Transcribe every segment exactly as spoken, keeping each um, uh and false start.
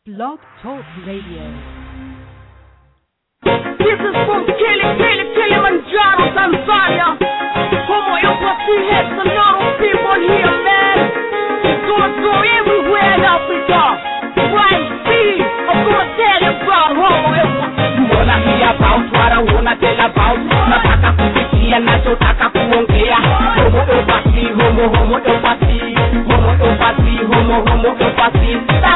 Blog Talk Radio. This is from Kili Kili Kilimanjaro, Tanzania. Como eu posso have some normal people here, man. It's gonna go everywhere in Africa. Right, see, I'm gonna tell you about homo. You wanna hear about what I wanna tell about? Nataka kusikia nachotaka kuongea. Homo empathy, homo homo empathy, homo empathy, homo homo empathy.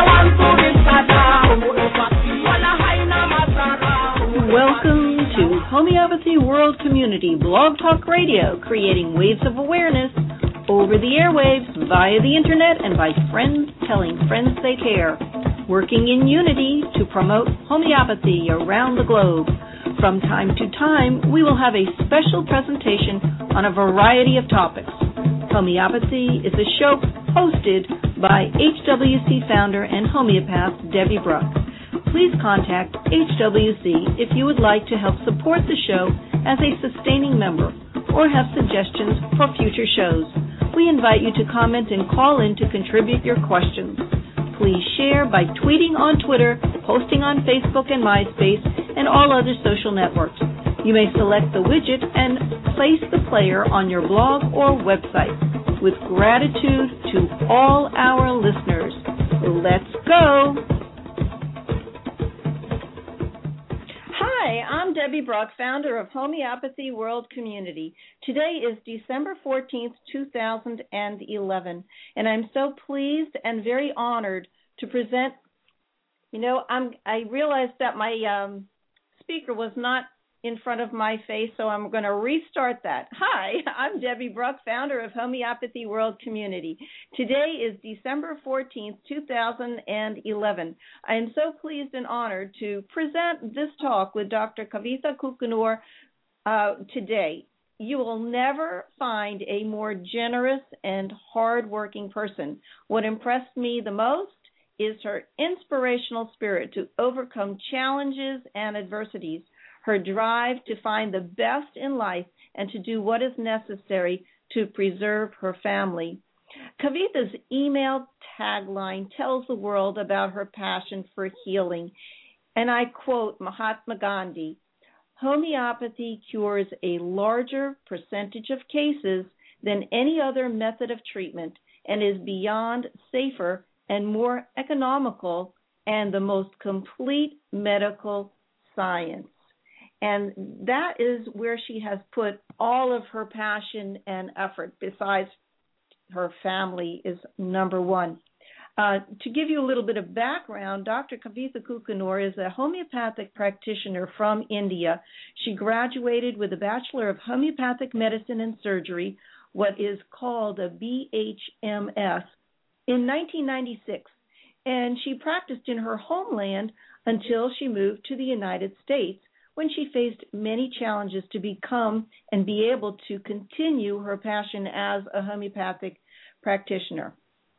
Welcome to Homeopathy World Community Blog Talk Radio, creating waves of awareness over the airwaves, via the internet, and by friends telling friends they care. Working in unity to promote homeopathy around the globe. From time to time, we will have a special presentation on a variety of topics. Homeopathy is a show hosted by H W C founder and homeopath Debbie Bruck. Please contact H W C if you would like to help support the show as a sustaining member or have suggestions for future shows. We invite you to comment and call in to contribute your questions. Please share by tweeting on Twitter, posting on Facebook and MySpace, and all other social networks. You may select the widget and place the player on your blog or website. With gratitude to all our listeners. Let's go! Hi, I'm Debbie Bruck, founder of Homeopathy World Community. Today is December fourteenth, two thousand eleven, and I'm so pleased and very honored to present. You know, I'm, I realized that my um, speaker was not in front of my face, so I'm going to restart that. Hi, I'm Debbie Bruck, founder of Homeopathy World Community. Today is December fourteenth, two thousand eleven. I am so pleased and honored to present this talk with Doctor Kavitha Kukunor uh, today. You will never find a more generous and hardworking person. What impressed me the most is her inspirational spirit to overcome challenges and adversities, her drive to find the best in life and to do what is necessary to preserve her family. Kavitha's email tagline tells the world about her passion for healing, and I quote Mahatma Gandhi, "Homeopathy cures a larger percentage of cases than any other method of treatment and is beyond safer and more economical and the most complete medical science." And that is where she has put all of her passion and effort, besides her family is number one. Uh, to give you a little bit of background, Doctor Kavitha Kukunor is a homeopathic practitioner from India. She graduated with a Bachelor of Homeopathic Medicine and Surgery, what is called a B H M S, in nineteen ninety-six. And she practiced in her homeland until she moved to the United States, when she faced many challenges to become and be able to continue her passion as a homeopathic practitioner.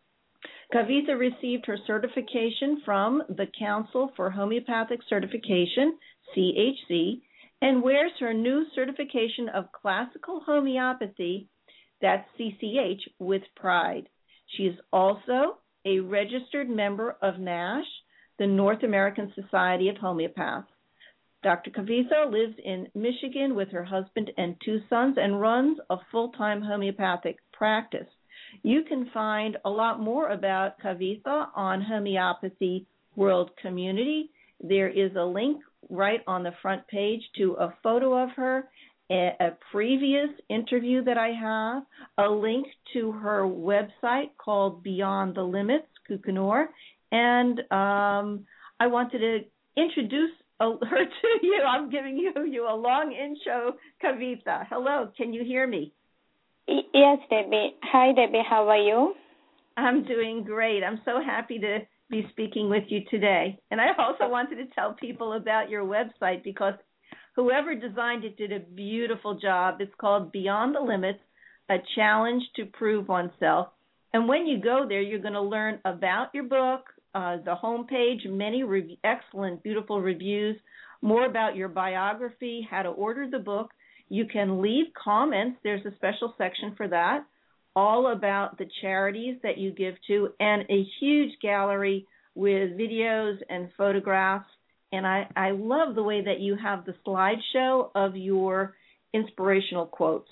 Kavitha received her certification from the Council for Homeopathic Certification, C H C, and wears her new certification of classical homeopathy, that's C C H, with pride. She is also a registered member of NASH, the North American Society of Homeopaths. Doctor Kavitha lives in Michigan with her husband and two sons and runs a full-time homeopathic practice. You can find a lot more about Kavitha on Homeopathy World Community. There is a link right on the front page to a photo of her, a, a previous interview that I have, a link to her website called Beyond the Limits, Kukunor, and um, I wanted to introduce her to you. I'm giving you, you a long intro, Kavitha. Hello, can you hear me? Yes, Debbie. Hi, Debbie. How are you? I'm doing great. I'm so happy to be speaking with you today. And I also wanted to tell people about your website because whoever designed it did a beautiful job. It's called Beyond the Limits, a challenge to prove oneself. And when you go there, you're going to learn about your book, Uh, the homepage, many re- excellent, beautiful reviews, more about your biography, how to order the book. You can leave comments. There's a special section for that, all about the charities that you give to, and a huge gallery with videos and photographs. And I, I love the way that you have the slideshow of your inspirational quotes.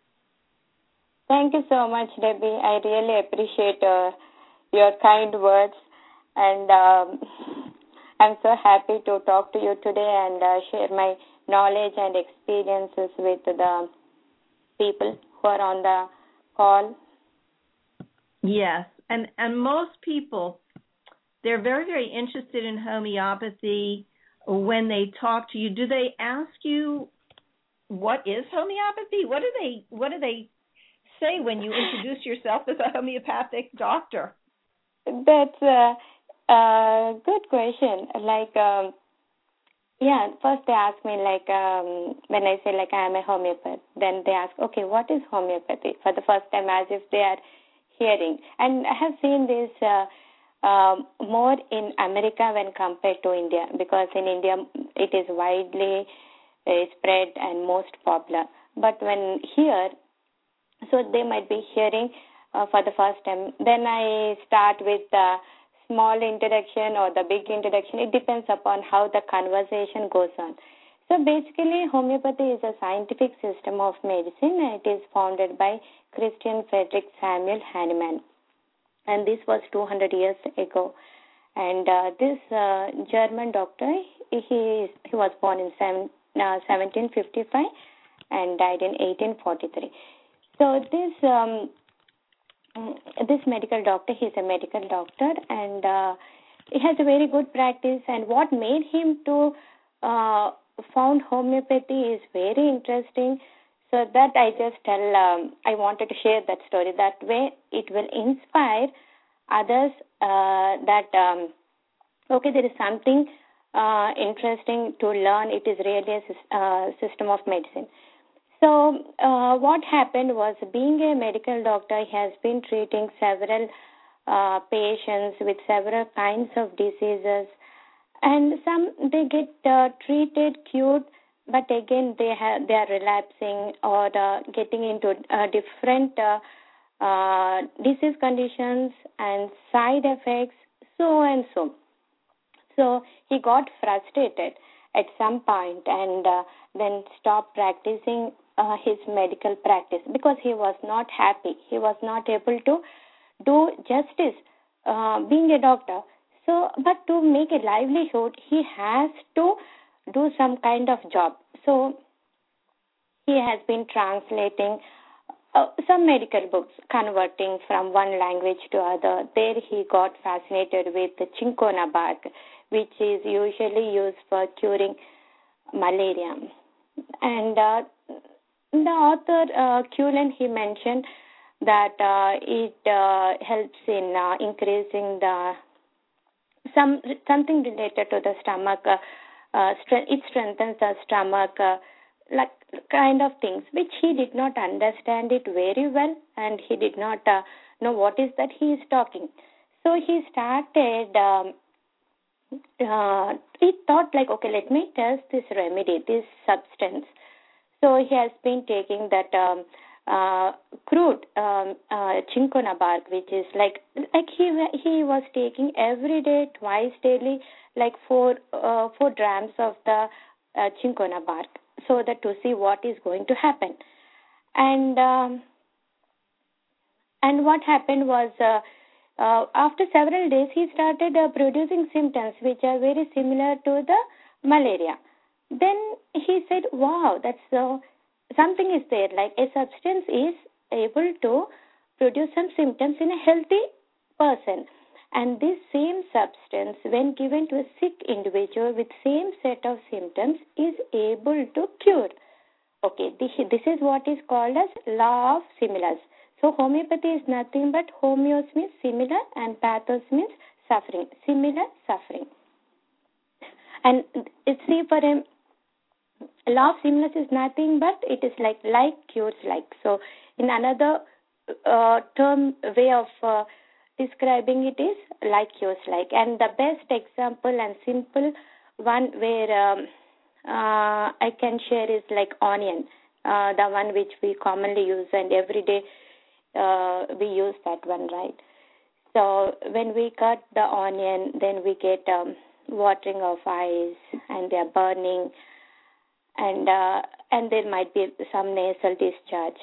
Thank you so much, Debbie. I really appreciate uh, your kind words. And um, I'm so happy to talk to you today and uh, share my knowledge and experiences with the people who are on the call. Yes, and, and most people, they're very, very interested in homeopathy. When they talk to you, do they ask you, what is homeopathy? What do they what do they say when you introduce yourself as a homeopathic doctor? That's a, a good question. Like, um, yeah, first they ask me, like, um, when I say, like, I am a homeopath, then they ask, okay, what is homeopathy? For the first time, as if they are hearing. And I have seen this uh, um, more in America when compared to India, because in India it is widely uh, spread and most popular. But when here, so they might be hearing uh, for the first time. Then I start with the small introduction or the big introduction. It depends upon how the conversation goes on. So basically, homeopathy is a scientific system of medicine, and it is founded by Christian Friedrich Samuel Hahnemann. And this was two hundred years ago. And uh, this uh, German doctor, he is, he was born in seven, uh, seventeen fifty-five and died in eighteen forty-three. So this um, this medical doctor, he's a medical doctor, and uh, he has a very good practice. And what made him to uh, found homeopathy is very interesting. So that I just tell, um, I wanted to share that story. That way it will inspire others uh, that, um, okay, there is something uh, interesting to learn. It is really a uh, system of medicine. So uh, what happened was, being a medical doctor, he has been treating several uh, patients with several kinds of diseases. And some, they get uh, treated, cured, but again they have they are relapsing or uh, getting into uh, different uh, uh, disease conditions and side effects, so and so. So he got frustrated at some point and uh, then stopped practicing uh, his medical practice because he was not happy. He was not able to do justice uh, being a doctor. So, but to make a livelihood, he has to do some kind of job. So he has been translating uh, some medical books, converting from one language to other. There he got fascinated with the cinchona bark, which is usually used for curing malaria. And uh, the author, uh, Cullen, he mentioned that uh, it uh, helps in uh, increasing the some something related to the stomach. Uh, uh, stre- it strengthens the stomach, uh, like kind of things, which he did not understand it very well, and he did not uh, know what is that he is talking. So he started. Um, uh, he thought like, okay, let me test this remedy, this substance. So he has been taking that um, uh, crude um, uh, cinchona bark, which is like like he he was taking every day, twice daily, like four uh, four grams of the uh, cinchona bark, so that to see what is going to happen. And um, and what happened was, uh, uh, after several days, he started uh, producing symptoms which are very similar to the malaria. Then he said, wow, that's uh, something is there, like a substance is able to produce some symptoms in a healthy person. And this same substance, when given to a sick individual with same set of symptoms, is able to cure. Okay, this, this is what is called as law of similars. So homeopathy is nothing but homeos means similar and pathos means suffering. Similar, suffering. And it's see for him, law of similars is nothing but it is like like cures like. So in another uh, term way of uh, describing it is like cures like. And the best example and simple one where um, uh, I can share is like onion, uh, the one which we commonly use and every day uh, we use that one, right? So when we cut the onion, then we get um, watering of eyes, and they are burning, and uh, and there might be some nasal discharge.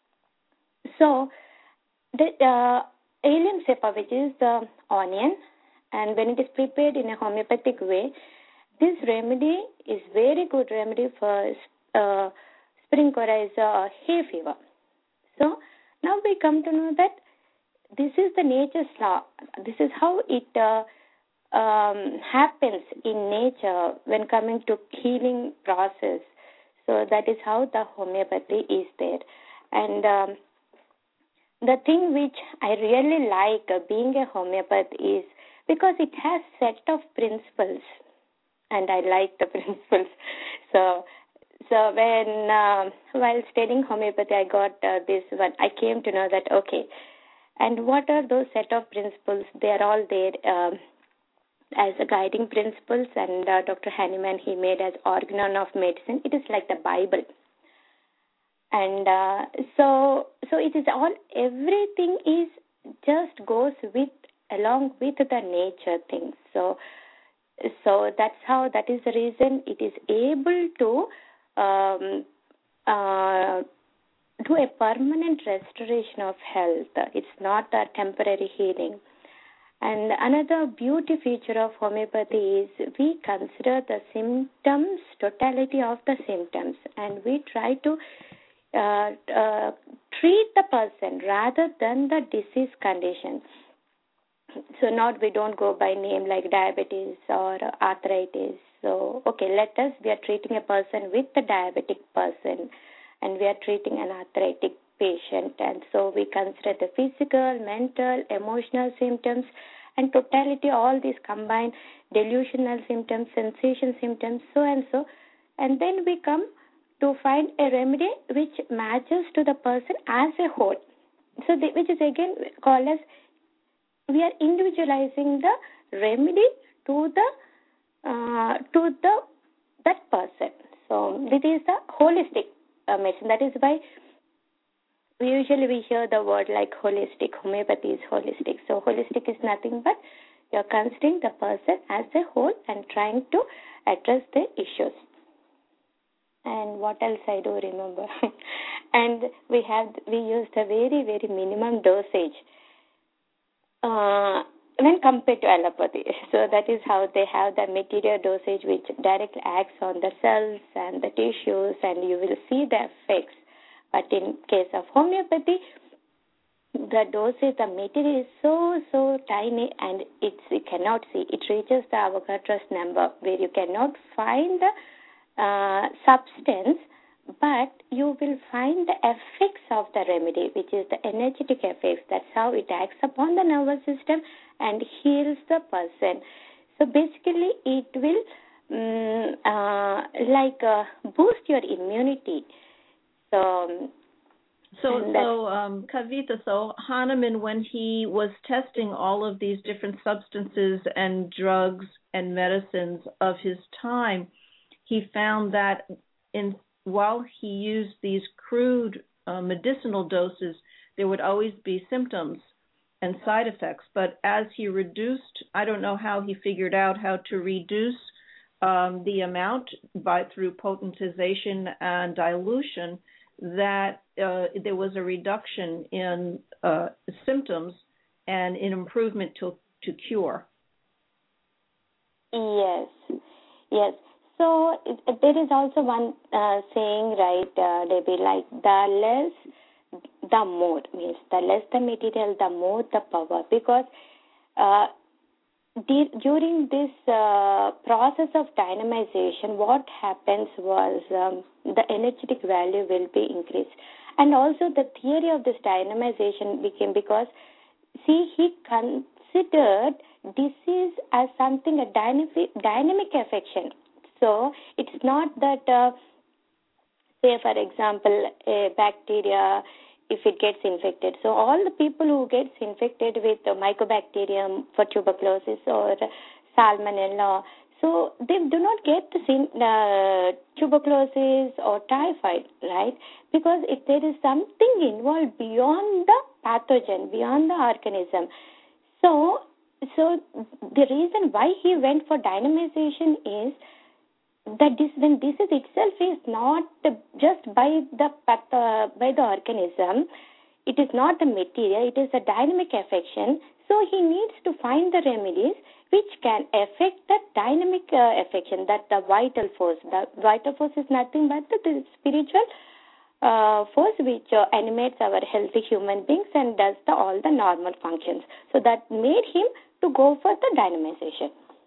So the uh, allium cepa, which is the onion, and when it is prepared in a homeopathic way, this remedy is very good remedy for uh, spring coryza or hay fever. So now we come to know that this is the nature's law. This is how it uh, um, happens in nature when coming to healing process. So that is how the homeopathy is there. And um, the thing which I really like uh, being a homeopath is because it has set of principles, and I like the principles. So, so when uh, while studying homeopathy, I got uh, this one. I came to know that okay, and what are those set of principles? They are all there um, as a guiding principles, and uh, Doctor Hahnemann he made as organon of medicine. It is like the Bible. And uh, so, so it is all, everything is just goes with, along with the nature things. So, so that's how, that is the reason it is able to um, uh, do a permanent restoration of health. It's not a temporary healing. And another beauty feature of homeopathy is we consider the symptoms, totality of the symptoms, and we try to Uh, uh, treat the person rather than the disease condition. So not we don't go by name like diabetes or arthritis. So okay, let us, we are treating a person with the diabetic person, and we are treating an arthritic patient, and so we consider the physical, mental, emotional symptoms and totality, all these combined, delusional symptoms, sensation symptoms, so and so, and then we come to find a remedy which matches to the person as a whole. So, the, which is again called as, we are individualizing the remedy to the uh, to the that person. So, this is the holistic uh, medicine. That is why we usually we hear the word like holistic. Homeopathy is holistic. So, holistic is nothing but you are considering the person as a whole and trying to address the issues. And what else I do remember? And we have we used a very, very minimum dosage uh, when compared to allopathy. So that is how they have the material dosage which directly acts on the cells and the tissues, and you will see the effects. But in case of homeopathy, the dosage, the material is so, so tiny, and it's, you cannot see. It reaches the Avogadro's number where you cannot find the Uh, substance, but you will find the effects of the remedy, which is the energetic effects. That's how it acts upon the nervous system and heals the person. So basically, it will um, uh, like uh, boost your immunity. So, so, so um, Kavita, so Hahnemann, when he was testing all of these different substances and drugs and medicines of his time, he found that in while he used these crude uh, medicinal doses, there would always be symptoms and side effects. But as he reduced, I don't know how he figured out how to reduce um, the amount by through potentization and dilution, that uh, there was a reduction in uh, symptoms and an improvement to to cure. Yes, yes. So it, there is also one uh, saying, right, uh, Debbie, like the less, the more, means the less the material, the more the power. Because uh, the, during this uh, process of dynamization, what happens was um, the energetic value will be increased. And also the theory of this dynamization became because, see, he considered disease as something, a dynamic, dynamic affection. So it's not that, uh, say, for example, a bacteria, if it gets infected. So all the people who gets infected with uh, mycobacterium for tuberculosis or salmonella, so they do not get the uh, tuberculosis or typhoid, right? Because if there is something involved beyond the pathogen, beyond the organism. So, so the reason why he went for dynamization is that this, when disease itself is not just by the uh, by the organism, it is not the material, it is a dynamic affection. So he needs to find the remedies which can affect that dynamic uh, affection, that the vital force. The vital force is nothing but the, the spiritual uh, force which uh, animates our healthy human beings and does the, all the normal functions. So that made him to go for the dynamization.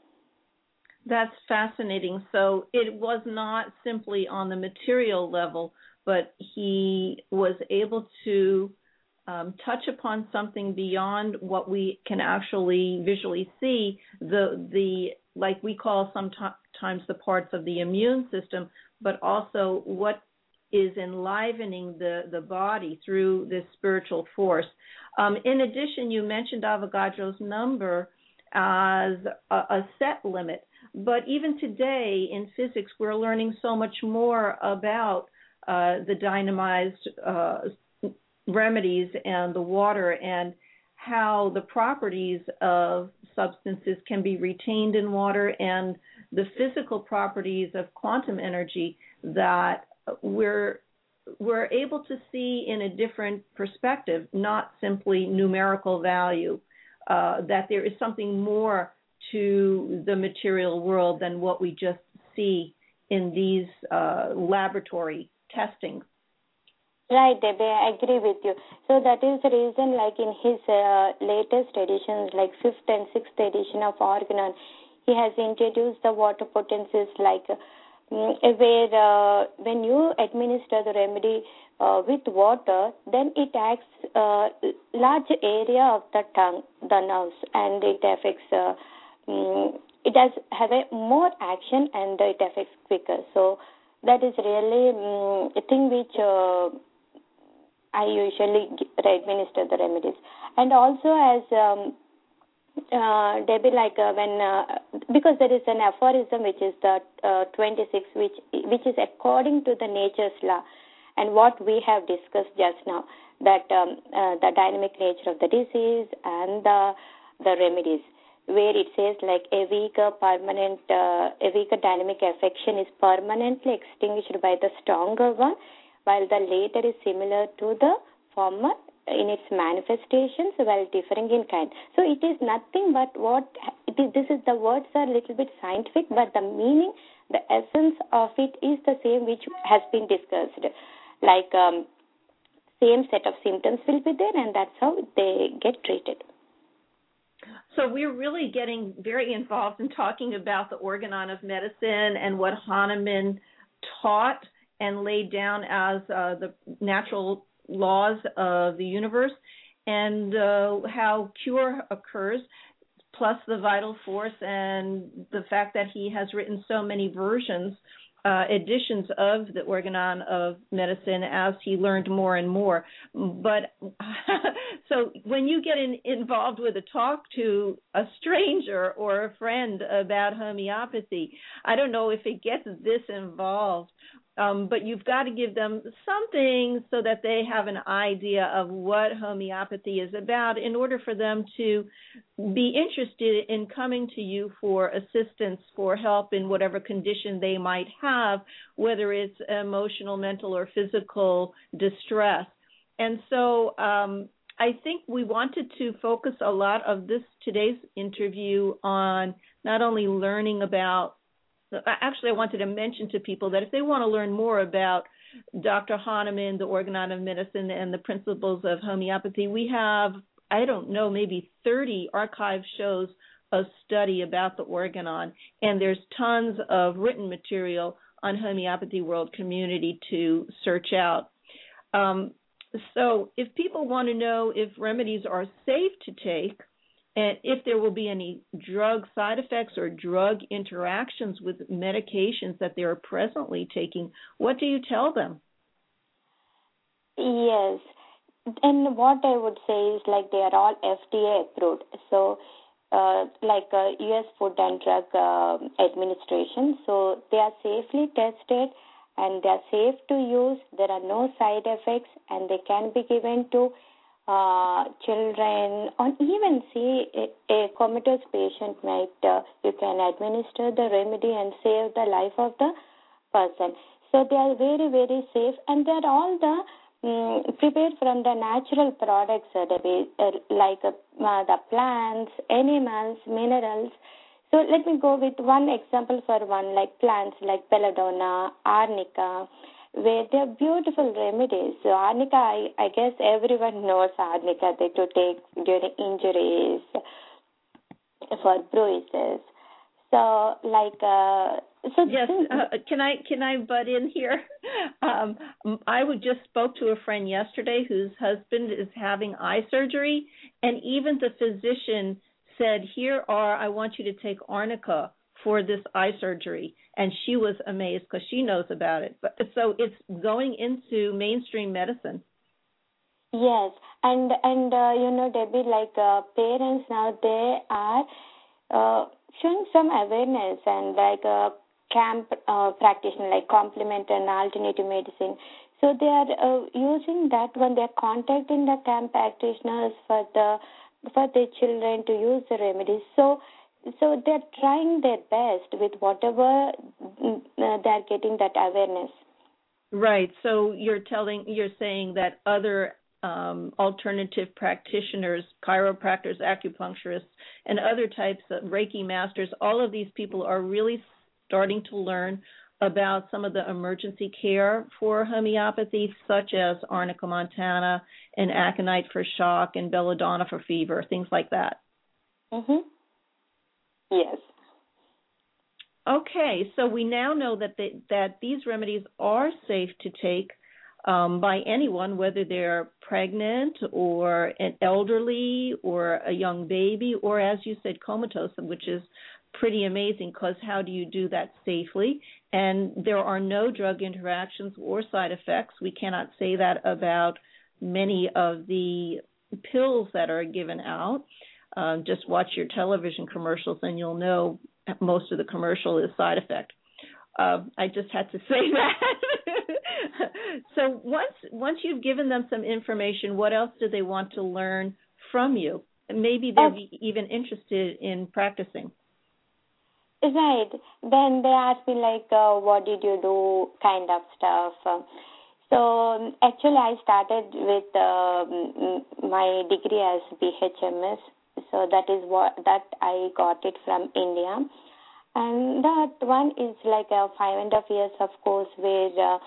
That's fascinating. So it was not simply on the material level, but he was able to um, touch upon something beyond what we can actually visually see, the, the like we call sometimes the parts of the immune system, but also what is enlivening the, the body through this spiritual force. Um, in addition, you mentioned Avogadro's number as a, a set limit. But even today in physics, we're learning so much more about uh, the dynamized uh, remedies and the water and how the properties of substances can be retained in water and the physical properties of quantum energy that we're we're able to see in a different perspective, not simply numerical value, uh, that there is something more to the material world than what we just see in these uh, laboratory testings. Right, Debbie, I agree with you. So that is the reason, like in his uh, latest editions, like fifth and sixth edition of Organon, he has introduced the water potencies, like um, where uh, when you administer the remedy uh, with water, then it acts uh, large area of the tongue, the nerves, and it affects. Uh, um, it does have a more action and it affects quicker. So that is really um, a thing which. Uh, I usually administer the remedies. And also as um, uh, Debbie, like uh, when, uh, because there is an aphorism which is the uh, twenty-six, which which is according to the nature's law, and what we have discussed just now, that um, uh, the dynamic nature of the disease and the the remedies, where it says like a weaker permanent, uh, a weaker dynamic affection is permanently extinguished by the stronger one, while the later is similar to the former in its manifestations while differing in kind. So it is nothing but what, it is, this is, the words are a little bit scientific, but the meaning, the essence of it is the same which has been discussed. Like um, same set of symptoms will be there, and that's how they get treated. So we're really getting very involved in talking about the organon of medicine and what Hahnemann taught and laid down as uh, the natural laws of the universe, and uh, how cure occurs, plus the vital force and the fact that he has written so many versions, uh, editions of the organon of medicine as he learned more and more. But so when you get in, involved with a talk to a stranger or a friend about homeopathy, I don't know if it gets this involved. Um, but you've got to give them something so that they have an idea of what homeopathy is about in order for them to be interested in coming to you for assistance, for help in whatever condition they might have, whether it's emotional, mental, or physical distress. And so um, I think we wanted to focus a lot of this today's interview on not only learning about Actually, I wanted to mention to people that if they want to learn more about Doctor Hahnemann, the organon of medicine, and the principles of homeopathy, we have, I don't know, maybe thirty archive shows of study about the organon, and there's tons of written material on Homeopathy World Community to search out. Um, so if people want to know if remedies are safe to take, and if there will be any drug side effects or drug interactions with medications that they are presently taking, what do you tell them? Yes. And what I would say is like they are all F D A approved. So uh, like uh, U S Food and Drug uh, Administration. So they are safely tested and they are safe to use. There are no side effects and they can be given to uh, children, or even see a, a comatose patient might, uh, you can administer the remedy and save the life of the person. So they are very, very safe, and they are all the um, prepared from the natural products, uh, the, uh, like uh, the plants, animals, minerals. So let me go with one example for one, like plants like belladonna, arnica, where they are beautiful remedies. So arnica, I, I guess everyone knows arnica, they to take during injuries, for bruises. So like, uh, so yes, uh, can I can I butt in here? Um, I would just spoke to a friend yesterday whose husband is having eye surgery, and even the physician said, "Here are I want you to take arnica for this eye surgery," and she was amazed because she knows about it. But so it's going into mainstream medicine. Yes, and and uh, you know, Debbie, like uh, parents now, they are uh, showing some awareness, and like a camp uh, practitioner, like complement and alternative medicine. So they are uh, using that one. They are contacting the camp practitioners for the for their children to use the remedies. So so they are trying their best with whatever uh, they are getting that awareness. Right. So you're telling you're saying that other Um, alternative practitioners, chiropractors, acupuncturists, and other types of Reiki masters, all of these people are really starting to learn about some of the emergency care for homeopathy, such as Arnica montana and aconite for shock and belladonna for fever, things like that. Mm-hmm. Yes. Okay, so we now know that they, that these remedies are safe to take Um, by anyone, whether they're pregnant or an elderly or a young baby, or as you said, comatose, which is pretty amazing because how do you do that safely? And there are no drug interactions or side effects. We cannot say that about many of the pills that are given out. Uh, just watch your television commercials and you'll know most of the commercial is side effect. Uh, I just had to say that. So once once you've given them some information, what else do they want to learn from you? Maybe they're oh. even interested in practicing. Right. Then they ask me like, uh, what did you do, kind of stuff. So actually, I started with uh, my degree as B H M S. So that is what that I got it from India. And that one is like a five and a half years of course where uh,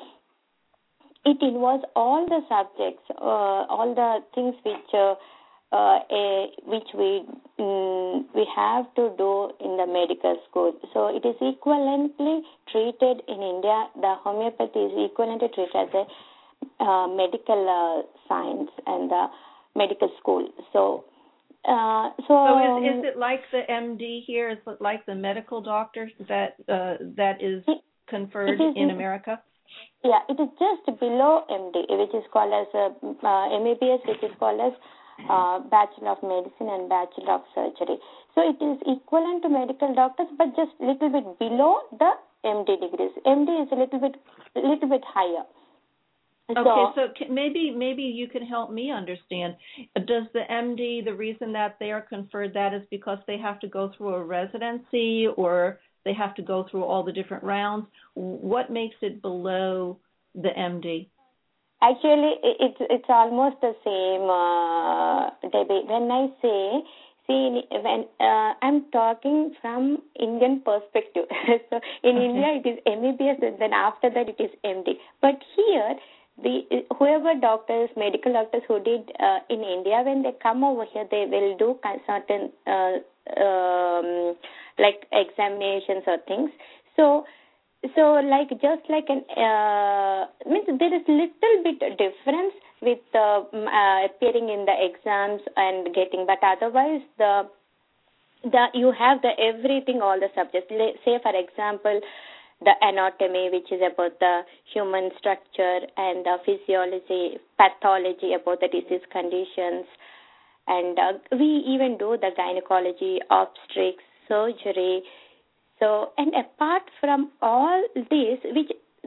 it involves all the subjects, uh, all the things which uh, uh, a, which we um, we have to do in the medical school. So it is equivalently treated in India. The homeopathy is equivalently treated as a uh, medical uh, science and the medical school. So. Uh, so, so is, is it like the M D here? Is it like the medical doctor that uh, that is it, conferred it is, in America? Yeah, it is just below M D, which is called as a, uh, M A B S, which is called as uh, Bachelor of Medicine and Bachelor of Surgery. So it is equivalent to medical doctors, but just little bit below the M D degrees. M D is a little bit, little bit higher. Okay, so, so maybe maybe you can help me understand. Does the M D, the reason that they are conferred that is because they have to go through a residency or they have to go through all the different rounds? What makes it below the M D? Actually, it's it's almost the same, uh, Debbie. When I say, see, when uh, I'm talking from Indian perspective. So in okay. India, it is M B B S, and then after that, it is M D. But here, the whoever doctors, medical doctors who did uh, in India, when they come over here, they will do certain uh, um, like examinations or things. So, so like just like an uh, means there is little bit difference with uh, uh, appearing in the exams and getting, but otherwise the the you have the everything, all the subjects. Say for example, the anatomy, which is about the human structure, and the physiology, pathology about the disease conditions, and uh, we even do the gynecology, obstetrics, surgery. So, and apart from all this, which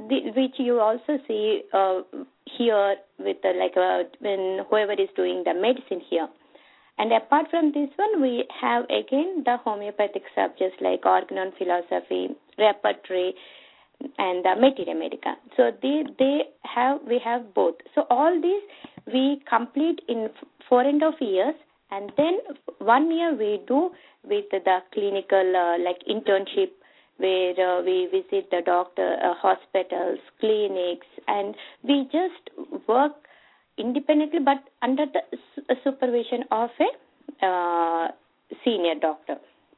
the, which you also see uh, here with uh, like uh, when whoever is doing the medicine here. And apart from this one, we have again the homeopathic subjects like organon philosophy, repertory, and uh, materia medica. So they they have we have both. So all these we complete in four and a half years, and then one year we do with the clinical uh, like internship, where uh, we visit the doctor, uh, hospitals, clinics, and we just work independently but under the su- supervision of a uh, senior doctor.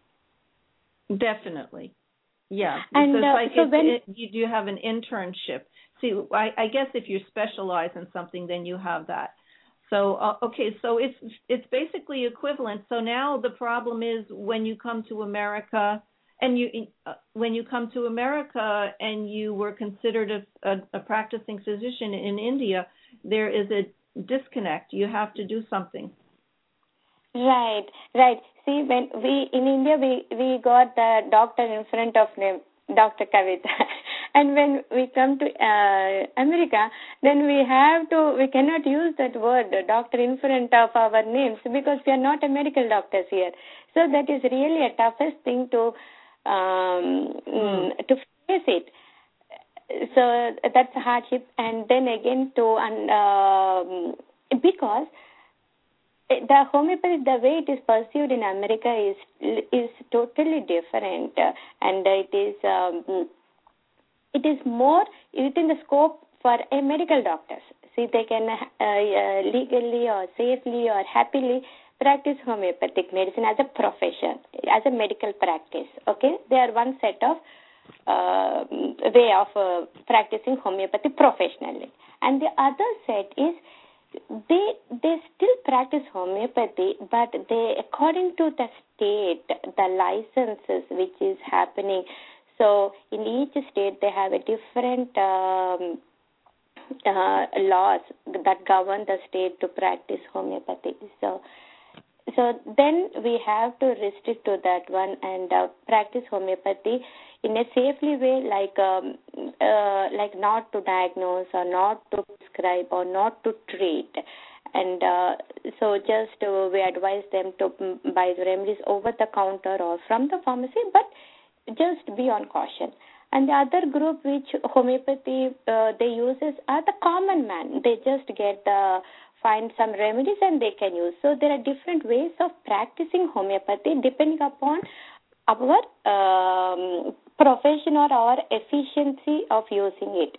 Definitely. Yeah. And so it's uh, like so it's, when it, you do have an internship. See, I, I guess if you specialize in something, then you have that. So uh, okay, so it's it's basically equivalent. So now the problem is when you come to America, and you uh, when you come to America and you were considered a, a, a practicing physician in India, there is a disconnect. You have to do something. Right, right. See, when we in India we we got the doctor in front of name, Doctor Kavita, and when we come to uh, America, then we have to we cannot use that word doctor in front of our names because we are not a medical doctors here. So that is really a toughest thing to um, mm. to face it. So that's a hardship, and then again to and um, because. The homeopathy, the way it is pursued in America is is totally different, uh, and it is um, it is more within the scope for a medical doctors. See, they can uh, uh, legally or safely or happily practice homeopathic medicine as a profession, as a medical practice. Okay, they are one set of uh, way of uh, practicing homeopathy professionally, and the other set is. They they still practice homeopathy, but they, according to the state, the licenses which is happening. So in each state, they have a different um, uh, laws that govern the state to practice homeopathy. So so then we have to restrict to that one and uh, practice homeopathy in a safely way, like um, uh, like not to diagnose or not to prescribe or not to treat. And uh, so just uh, we advise them to buy the remedies over the counter or from the pharmacy, but just be on caution. And the other group which homeopathy uh, they use is are the common man. They just get the find some remedies and they can use. So there are different ways of practicing homeopathy depending upon our um, profession or our efficiency of using it.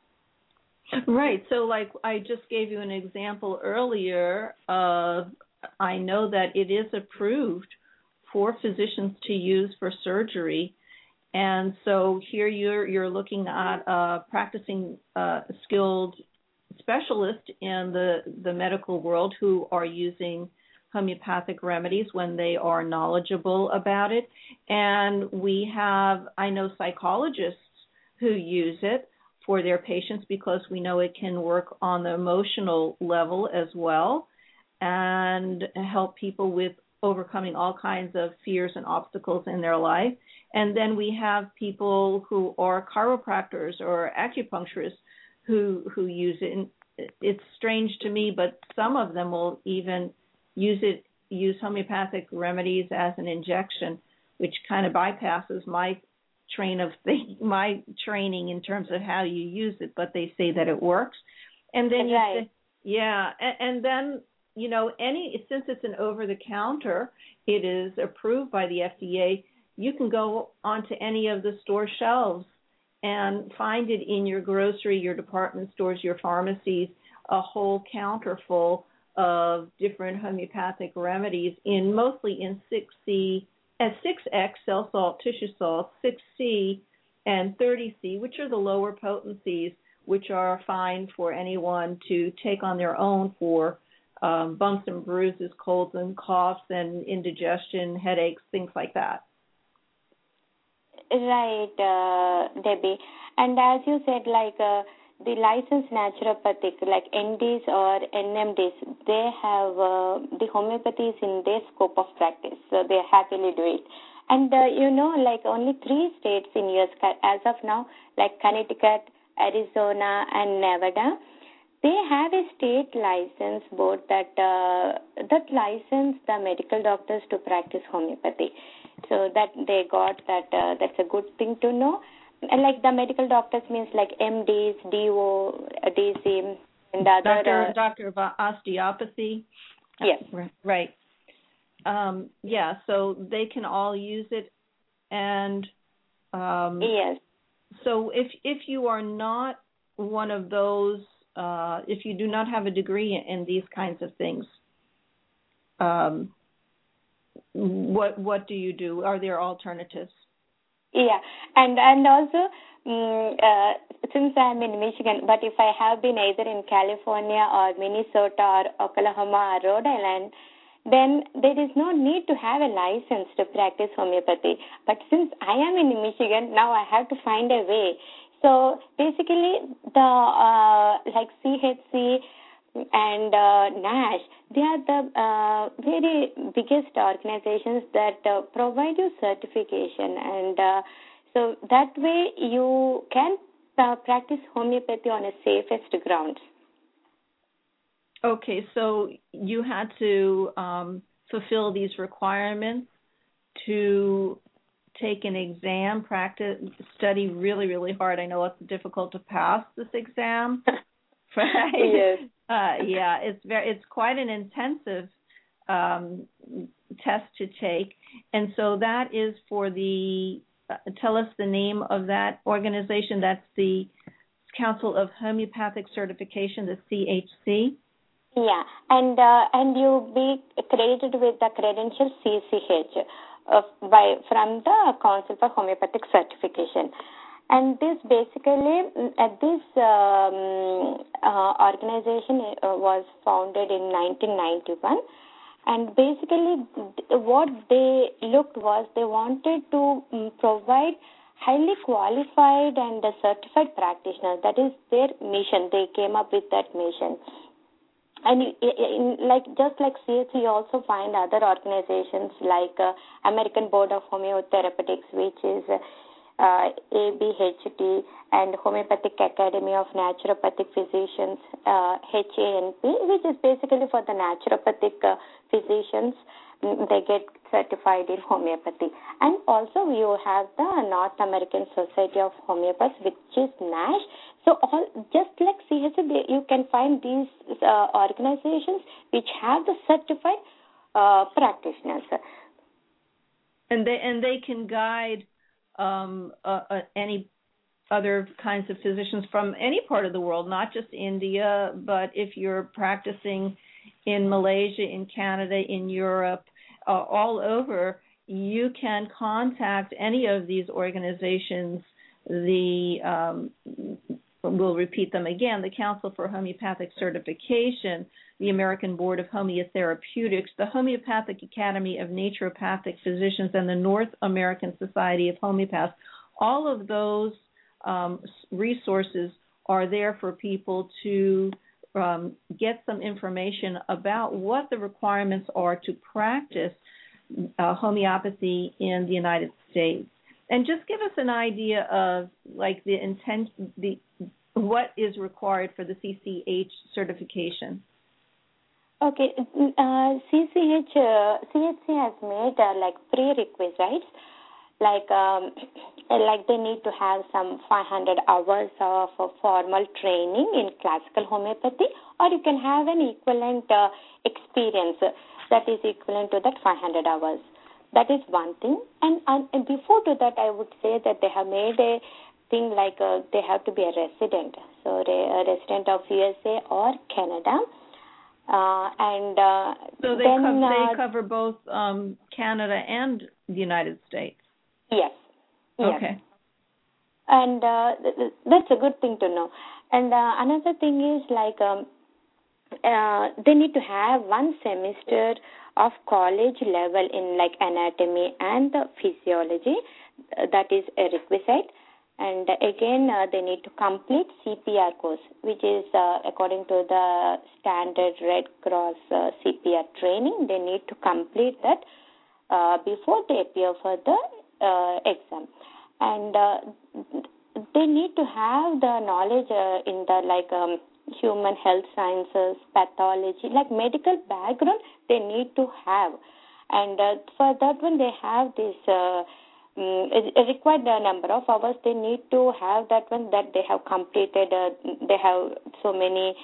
Right. So like I just gave you an example earlier of, I know that it is approved for physicians to use for surgery. And so here you're you're looking at a practicing uh, skilled specialist in the, the medical world who are using homeopathic remedies when they are knowledgeable about it. And we have, I know, psychologists who use it for their patients because we know it can work on the emotional level as well and help people with overcoming all kinds of fears and obstacles in their life. And then we have people who are chiropractors or acupuncturists who who use it. And it's strange to me, but some of them will even use it, use homeopathic remedies as an injection, which kind of bypasses my train of thing, my training in terms of how you use it. But they say that it works. And then you right. say, yeah, and, and then you know any since it's an over the counter, it is approved by the F D A. You can go onto any of the store shelves and find it in your grocery, your department stores, your pharmacies, a whole counter full of different homeopathic remedies in mostly in six C, uh, six X cell salt, tissue salt, six C, and thirty C, which are the lower potencies, which are fine for anyone to take on their own for um, bumps and bruises, colds and coughs, and indigestion, headaches, things like that. Right, uh, Debbie. And as you said, like uh, the licensed naturopathic, like N Ds or N M Ds, they have uh, the homeopathy is in their scope of practice, so they happily do it. And uh, you know, like only three states in U S as of now, like Connecticut, Arizona, and Nevada, they have a state license board that uh, that license the medical doctors to practice homeopathy. So that they got that. Uh, that's a good thing to know. And like the medical doctors means like M Ds, D O, D C, and other. Doctor, uh, doctor of osteopathy. Yes. Right. Um, yeah, so they can all use it. And um, yes. So if if you are not one of those, uh, if you do not have a degree in these kinds of things, um, what what do you do? Are there alternatives? Yeah, and and also um, uh, since I'm in Michigan, but if I have been either in California or Minnesota or Oklahoma or Rhode Island, then there is no need to have a license to practice homeopathy. But since I am in Michigan, now I have to find a way. So basically, the uh, like C H C and uh, NASH, they are the uh, very biggest organizations that uh, provide you certification, and uh, so that way you can uh, practice homeopathy on a safest grounds. Okay, so you had to um, fulfill these requirements to take an exam, practice, study really, really hard. I know it's difficult to pass this exam, right? Yes. Uh, yeah, it's very, it's quite an intensive um, test to take, and so that is for the. Uh, tell us the name of that organization. That's the Council of Homeopathic Certification, the C H C. Yeah, and uh, and you be credited with the credential C C H uh, by from the Council for Homeopathic Certification, and this basically uh, this um, uh, organization uh, was founded in nineteen ninety-one, and basically what they looked was they wanted to um, provide highly qualified and certified practitioners. That is their mission. They came up with that mission. And in, like just like C H C, you also find other organizations like uh, American Board of Homeotherapeutics, which is uh, A B H T, and Homeopathic Academy of Naturopathic Physicians, uh, H A N P, which is basically for the naturopathic uh, physicians. They get certified in homeopathy. And also you have the North American Society of Homeopaths, which is NASH. So all just like C H C, you can find these uh, organizations which have the certified uh, practitioners. And they and they can guide um, uh, uh, any other kinds of physicians from any part of the world, not just India, but if you're practicing in Malaysia, in Canada, in Europe, uh, all over, you can contact any of these organizations. The um, we'll repeat them again: the Council for Homeopathic Certification, the American Board of Homeotherapeutics, the Homeopathic Academy of Naturopathic Physicians, and the North American Society of Homeopaths. All of those um, resources are there for people to um, get some information about what the requirements are to practice uh, homeopathy in the United States. And just give us an idea of like the intent, the what is required for the C C H certification. Okay, uh, C C H uh, C H C has made uh, like prerequisites, like um, like they need to have some five hundred hours of uh, formal training in classical homeopathy, or you can have an equivalent uh, experience that is equivalent to that five hundred hours. That is one thing. And, and before to that, I would say that they have made a thing like uh, they have to be a resident, so a resident of U S A or Canada. Uh, and uh, so they, then, co- uh, they cover both um, Canada and the United States. Yes. yes. Okay. And uh, th- that's a good thing to know. And uh, another thing is like um, uh, they need to have one semester of college level in like anatomy and the physiology. Uh, that is a requisite. And again, uh, they need to complete C P R course, which is uh, according to the standard Red Cross uh, C P R training. They need to complete that uh, before they appear for the uh, exam. And uh, they need to have the knowledge uh, in the like um, human health sciences, pathology, like medical background they need to have. And uh, for that one, they have this uh, um, required uh, number of hours. They need to have that one that they have completed. Uh, they have so many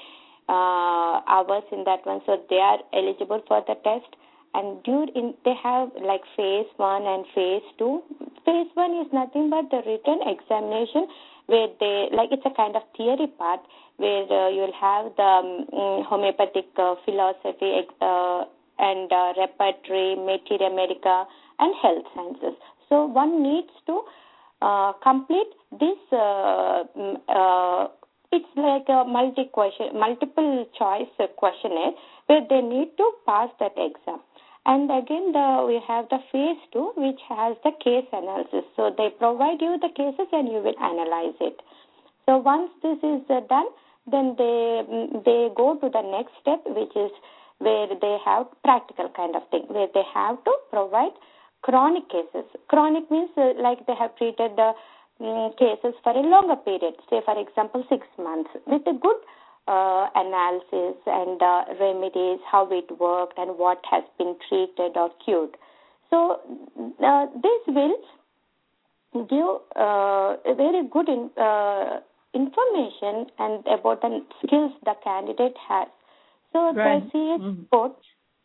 uh, hours in that one, so they are eligible for the test. And during they have like phase one and phase two. Phase one is nothing but the written examination, where they like it's a kind of theory part where uh, you'll have the um, homeopathic uh, philosophy uh, and uh, repertory, materia medica, and health sciences. So one needs to uh, complete this. Uh, uh, it's like a multi question, multiple choice questionnaire where they need to pass that exam. And again, the, we have the phase two, which has the case analysis. So they provide you the cases and you will analyze it. So once this is uh, done, then they they go to the next step, which is where they have practical kind of thing, where they have to provide chronic cases. Chronic means uh, like they have treated the um, cases for a longer period, say for example six months, with a good Uh, analysis and uh, remedies, how it worked and what has been treated or cured. So uh, this will give uh, a very good in, uh, information and about the skills the candidate has. So right. the C H mm-hmm. coach.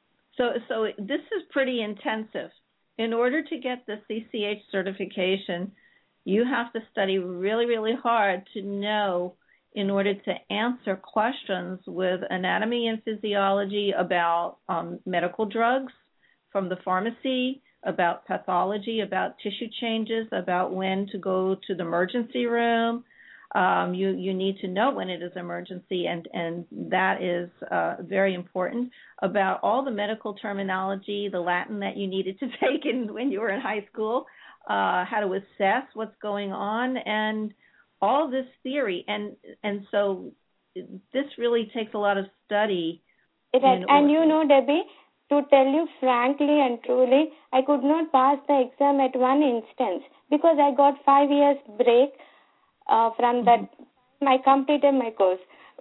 So so this is pretty intensive. In order to get the C C H certification, you have to study really, really hard to know in order to answer questions with anatomy and physiology about um, medical drugs from the pharmacy, about pathology, about tissue changes, about when to go to the emergency room. Um, you, you need to know when it is emergency, and, and that is uh, very important, about all the medical terminology, the Latin that you needed to take in when you were in high school, uh, how to assess what's going on, and all this theory, and and so this really takes a lot of study. Right, and you know, Debbie, to tell you frankly and truly, I could not pass the exam at one instance because I got five years break uh, from that. Mm-hmm. I completed my course,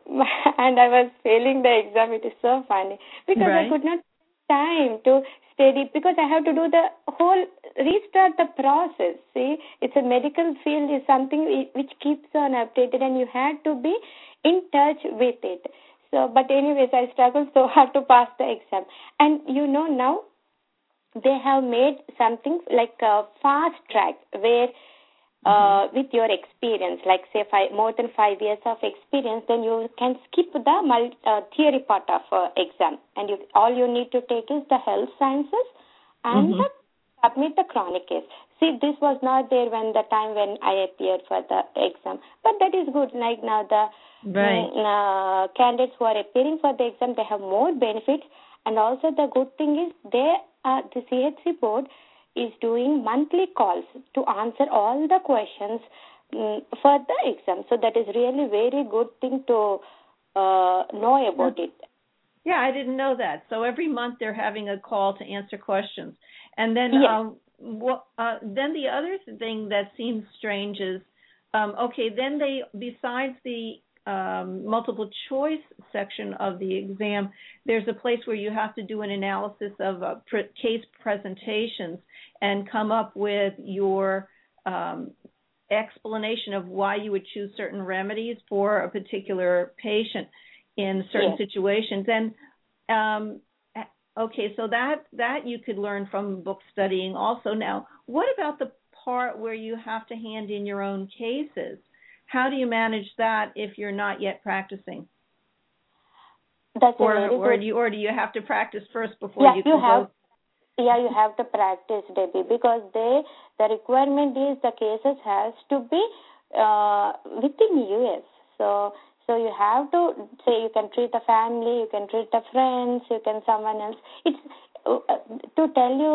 and I was failing the exam. It is so funny because right. I could not time to study because I have to do the whole restart the process. See, it's a medical field is something which keeps on updated, and you had to be in touch with it. So, but anyways, I struggled so hard to pass the exam. And you know now they have made something like a fast track where uh, mm-hmm. with your experience, like say five, more than five years of experience, then you can skip the multi, uh, theory part of uh, exam, and you, all you need to take is the health sciences and mm-hmm. the, submit the chronic case. See, this was not there when the time when I appeared for the exam, but that is good. Like now the right. uh, candidates who are appearing for the exam, they have more benefits, and also the good thing is they uh, the C H C board is doing monthly calls to answer all the questions um, for the exam. So that is really very good thing to uh, know about it. Yeah, I didn't know that. So every month they're having a call to answer questions. And then yes. um, what, uh, then the other thing that seems strange is, um, okay, then they, besides the um, multiple choice section of the exam, there's a place where you have to do an analysis of uh, pr- case presentations and come up with your um, explanation of why you would choose certain remedies for a particular patient in certain yes. situations. And um, okay, so that that you could learn from book studying also. Now, what about the part where you have to hand in your own cases? How do you manage that if you're not yet practicing? That's or, a very or good... do you or do you have to practice first before yeah, you can you have, go? Yeah, you have to practice, Debbie, because they the requirement is the cases has to be uh, within U S. So so you have to say you can treat the family, you can treat the friends, you can someone else. It's uh, to tell you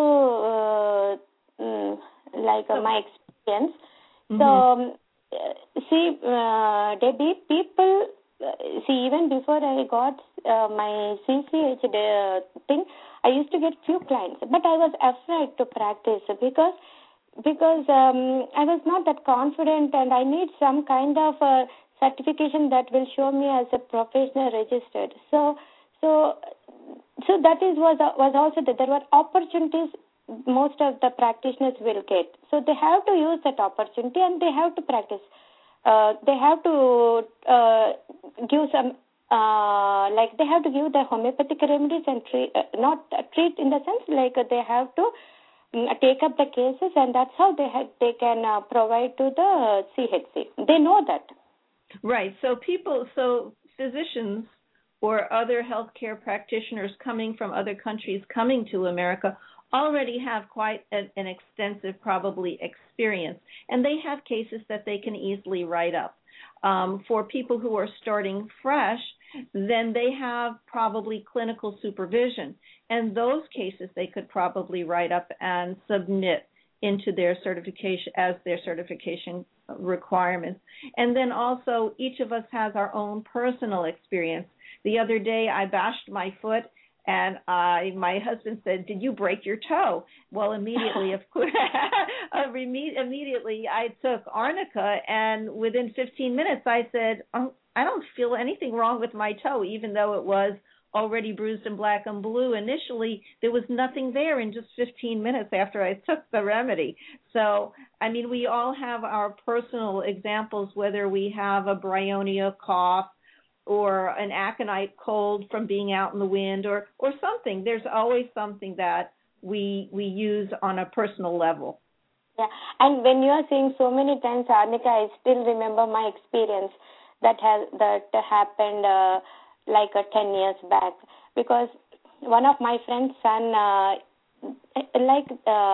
uh, mm, like uh, my experience. Mm-hmm. So um, see, uh, Debbie, people uh, see even before I got uh, my C C H uh, thing, I used to get few clients, but I was afraid to practice because because um, I was not that confident, and I need some kind of uh, certification that will show me as a professional registered. So, so, so that is was was also that there were opportunities most of the practitioners will get. So they have to use that opportunity and they have to practice. Uh, they have to uh, give some, uh, like they have to give the homeopathic remedies and treat, uh, not uh, treat in the sense like uh, they have to um, take up the cases, and that's how they have, they can uh, provide to the C H C. They know that. Right. So people, so physicians or other healthcare practitioners coming from other countries coming to America already have quite an, an extensive, probably, experience, and they have cases that they can easily write up. Um, for people who are starting fresh, then they have probably clinical supervision, and those cases they could probably write up and submit into their certification as their certification requirements. And then also each of us has our own personal experience. The other day I bashed my foot, and I, my husband said, "Did you break your toe?" Well, immediately, of course, immediately I took arnica, and within fifteen minutes I said, oh, "I don't feel anything wrong with my toe, even though it was already bruised and black and blue. Initially, there was nothing there in just fifteen minutes after I took the remedy." So, I mean, we all have our personal examples, whether we have a bryonia cough or an aconite cold from being out in the wind, or, or something. There's always something that we we use on a personal level. Yeah, and when you are saying so many times arnica, I still remember my experience that has that happened uh, like uh, ten years back, because one of my friend's son, uh, like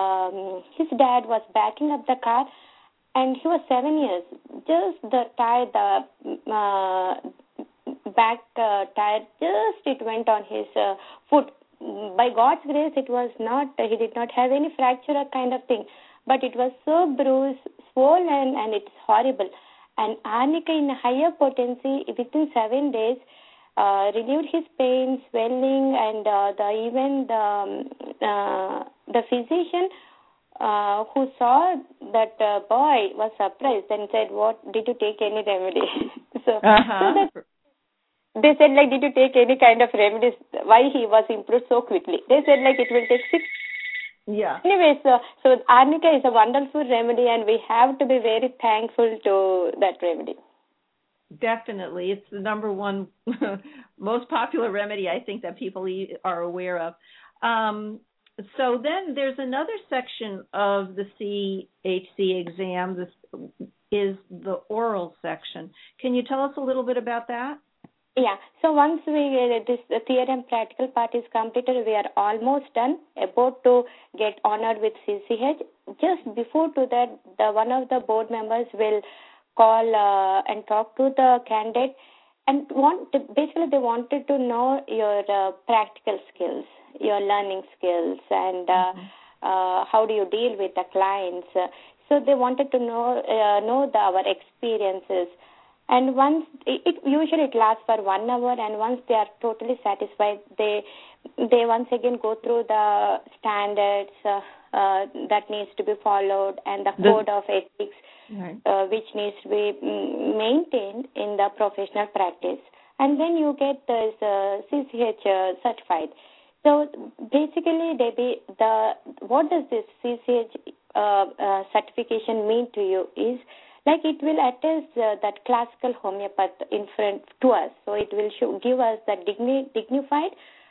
um, his dad was backing up the car, and he was seven years. Just the tire, the uh, back uh, tire, just it went on his uh, foot. By God's grace, it was not, he did not have any fracture or kind of thing, but it was so bruised, swollen, and it's horrible. And arnica in a higher potency, within seven days, uh, relieved his pain, swelling, and uh, the even the um, uh, the physician uh, who saw that uh, boy was surprised and said, "What, did you take any remedy?" so, uh-huh. so that they said, like, "Did you take any kind of remedies? Why he was improved so quickly?" They said, like, it will take six. Yeah. Anyways, uh, so arnica is a wonderful remedy, and we have to be very thankful to that remedy. Definitely. It's the number one most popular remedy, I think, that people are aware of. Um, so then there's another section of the C H C exam. This is the oral section. Can you tell us a little bit about that? Yeah. So once we uh, this the theory and practical part is completed, we are almost done, about to get honored with C C H. Just before to that, the one of the board members will call uh, and talk to the candidate, and want to, basically they wanted to know your uh, practical skills, your learning skills, and uh, mm-hmm. uh, how do you deal with the clients. So they wanted to know uh, know the, our experiences. And once it, it usually it lasts for one hour, and once they are totally satisfied, they they once again go through the standards uh, uh, that needs to be followed, and the, the code of ethics, right. uh, which needs to be maintained in the professional practice, and then you get this uh, C C H uh, certified. So basically, they be the what does this C C H uh, uh, certification mean to you is, like, it will attest uh, that classical homeopath in front to us. So it will show, give us that digni- dignified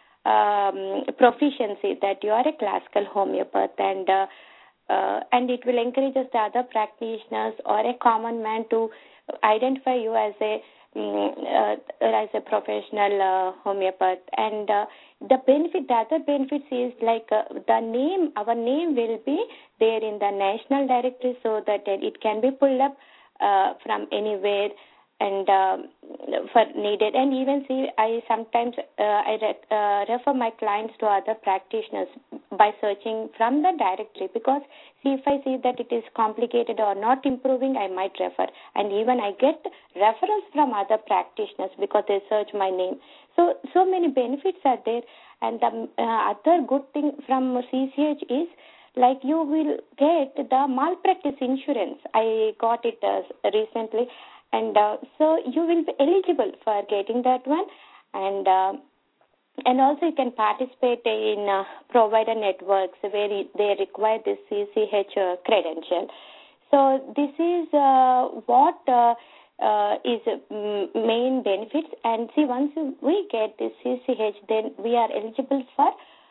um, proficiency that you are a classical homeopath, and uh, uh, and it will encourage us the other practitioners or a common man to identify you as a um, uh, as a professional uh, homeopath. And uh, the benefit, the other benefits is like uh, the name, our name will be there in the national directory, so that it can be pulled up uh, from anywhere and um, for needed. And even see, I sometimes uh, I re- uh, refer my clients to other practitioners by searching from the directory, because see, if I see that it is complicated or not improving, I might refer. And even I get referrals from other practitioners because they search my name. So, so many benefits are there. And the uh, other good thing from C C H is, like you will get the malpractice insurance. I got it uh, recently, and uh, so you will be eligible for getting that one, and uh, and also you can participate in uh, provider networks where they require this C C H uh, credential. So this is uh, what uh, uh, is um, main benefits. And see, once we get this C C H, then we are eligible for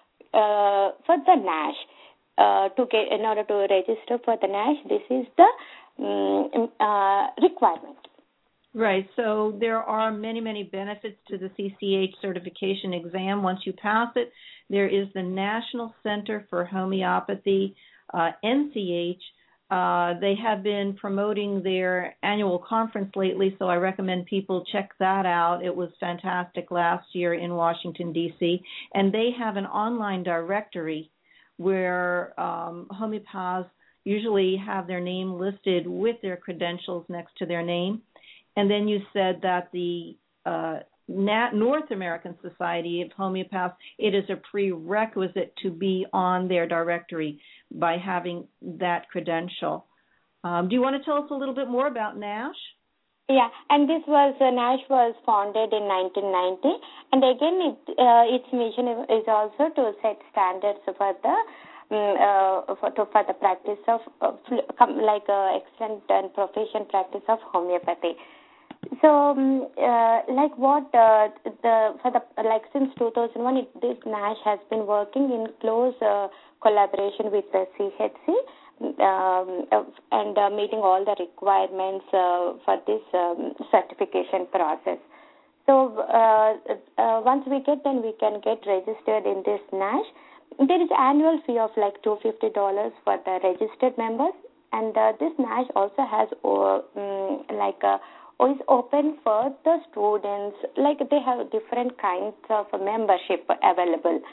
uh, for the NASH. Uh, to get in order to register for the NASH, this is the um, uh, requirement. Right. So there are many, many benefits to the C C H certification exam. Once you pass it, there is the National Center for Homeopathy, uh, N C H. Uh, they have been promoting their annual conference lately, so I recommend people check that out. It was fantastic last year in Washington, D C, and they have an online directory where um, homeopaths usually have their name listed with their credentials next to their name. And then you said that the uh, Nat- North American Society of Homeopaths, it is a prerequisite to be on their directory by having that credential. Um, do you want to tell us a little bit more about NASH? Yeah, and this was, uh, NASH was founded in nineteen ninety, and again, it, uh, its mission is also to set standards for the um, uh, for, to, for the practice of, of like uh, excellent and proficient practice of homeopathy. So, um, uh, like what uh, the for the like since two thousand one, it, this NASH has been working in close uh, collaboration with the C H C. Um, and uh, meeting all the requirements uh, for this um, certification process. So uh, uh, once we get, then we can get registered in this NASH. There is annual fee of like two hundred fifty dollars for the registered members, and uh, this NASH also has uh, um, like uh, is open for the students. Like they have different kinds of membership available.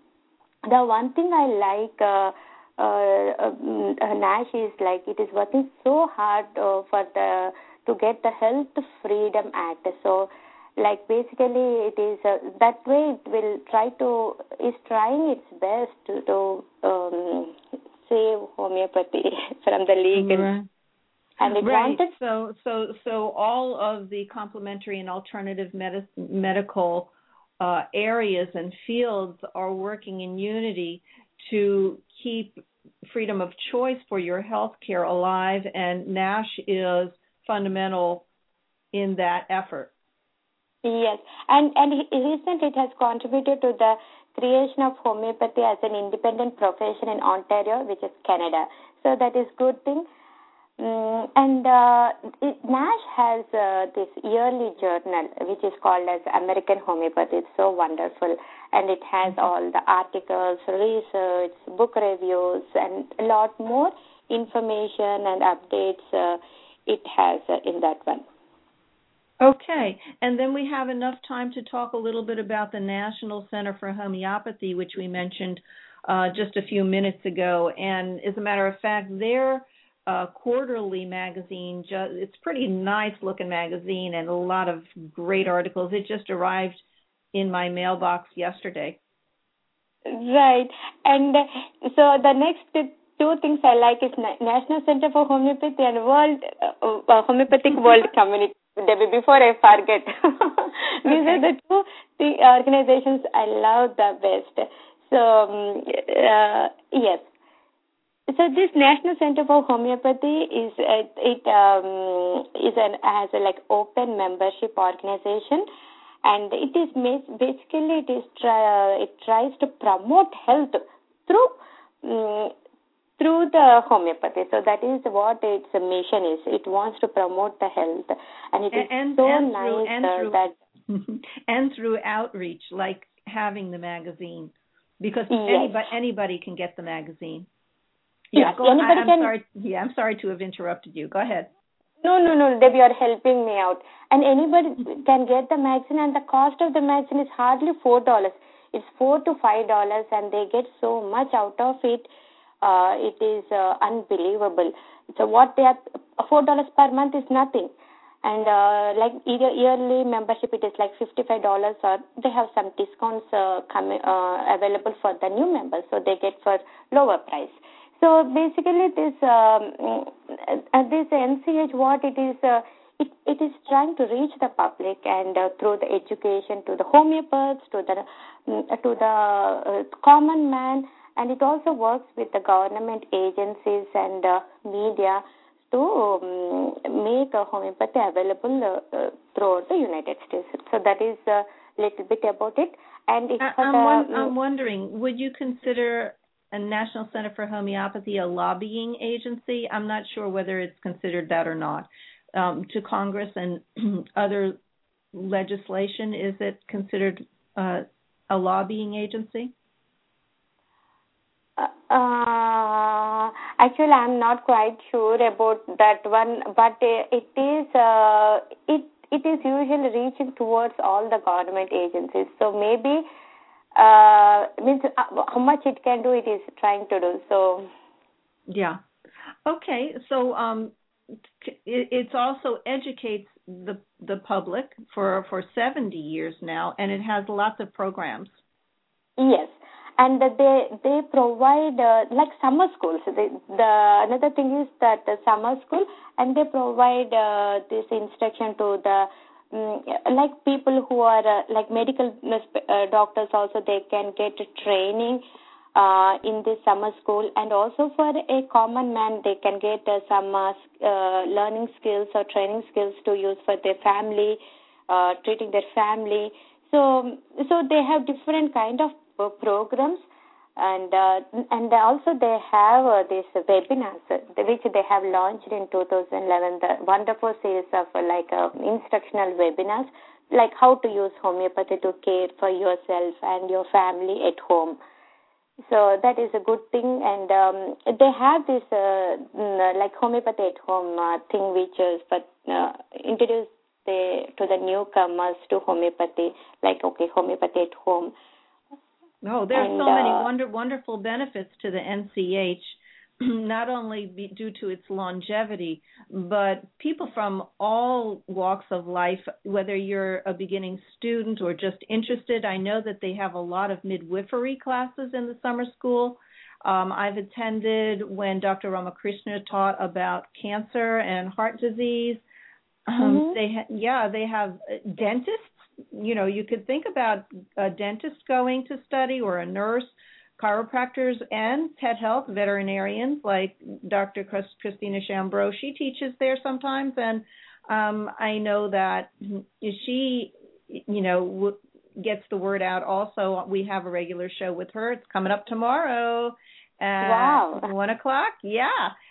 The one thing I like. Uh, Uh, uh, NASH is like it is working so hard uh, for the to get the Health Freedom Act. So, like basically, it is uh, that way. It will try to is trying its best to, to um, save homeopathy from the legal. Right. And it right. wanted so so so all of the complementary and alternative med- medical uh, areas and fields are working in unity to keep freedom of choice for your health care alive, and NASH is fundamental in that effort. Yes, and and recently it has contributed to the creation of homeopathy as an independent profession in Ontario, which is Canada. So that is good thing. Um, and uh, it, NASH has uh, this yearly journal, which is called as American Homeopathy. It's so wonderful. And it has all the articles, research, book reviews, and a lot more information and updates uh, it has uh, in that one. Okay. And then we have enough time to talk a little bit about the National Center for Homeopathy, which we mentioned uh, just a few minutes ago. And as a matter of fact, their uh, quarterly magazine, ju- it's a pretty nice-looking magazine and a lot of great articles. It just arrived in my mailbox yesterday. Right. And uh, so the next two things I like is Na- National Center for Homeopathy and World uh, uh, Homeopathic World Community. Debbie, before I forget, these okay. are the two the organizations I love the best. So, um, uh, yes. So this National Center for Homeopathy is uh, it um, is an as a like open membership organization, and it is basically it is try, it tries to promote health through um, through the homeopathy. So that is what its mission is. It wants to promote the health, and it is and, so and nice through, and uh, through, that and through outreach, like having the magazine, because yes. anybody anybody can get the magazine. Yeah, yes, go, anybody I, I'm can. sorry. Yeah, I'm sorry to have interrupted you. Go ahead. No, no, no, Debbie, you're helping me out. And anybody can get the magazine, and the cost of the magazine is hardly four dollars. It's four to five dollars, and they get so much out of it. Uh, it is uh, unbelievable. So what they are four dollars per month is nothing, And uh, like year, yearly membership, it is like fifty-five dollars, or they have some discounts uh, coming uh, available for the new members, so they get for lower price. So basically, this um, uh, this N C H, what it is, uh, it it is trying to reach the public, and uh, through the education to the homeopaths, to the uh, to the uh, common man, and it also works with the government agencies and uh, media to um, make a homeopathy available uh, uh, throughout the United States. So that is a little bit about it. And it's I'm, the, won- I'm wondering, would you consider a National Center for Homeopathy a lobbying agency? I'm not sure whether it's considered that or not. Um, to Congress and other legislation, is it considered uh, a lobbying agency? Uh, actually, I'm not quite sure about that one, but it is uh, it it is usually reaching towards all the government agencies. So maybe uh, means how much it can do, it is trying to do. So yeah, okay. So um, it it's also educates the the public for for seventy years now, and it has lots of programs. Yes. And they they provide uh, like summer schools. They, the another thing is that the summer school, and they provide uh, this instruction to the um, like people who are uh, like medical uh, doctors. Also, they can get training uh, in this summer school, and also for a common man, they can get uh, some uh, uh, learning skills or training skills to use for their family, uh, treating their family. So so they have different kind of programs, and uh, and also they have uh, this webinars uh, which they have launched in two thousand eleven, the wonderful series of uh, like uh, instructional webinars, like how to use homeopathy to care for yourself and your family at home. So that is a good thing, and um, they have this uh, like homeopathy at home uh, thing which is but uh, introduced the, to the newcomers to homeopathy, like okay, homeopathy at home. Oh, there's and, so many uh, wonder, wonderful benefits to the N C H, not only be, due to its longevity, but people from all walks of life, whether you're a beginning student or just interested. I know that they have a lot of midwifery classes in the summer school. Um, I've attended when Doctor Ramakrishna taught about cancer and heart disease. Um, mm-hmm. They ha- yeah, they have dentists. You know, you could think about a dentist going to study, or a nurse, chiropractors, and pet health veterinarians like Doctor Christina Chambreau. She teaches there sometimes, and um, I know that she, you know, w- gets the word out. Also, we have a regular show with her. It's coming up tomorrow at wow. one o'clock. Yeah.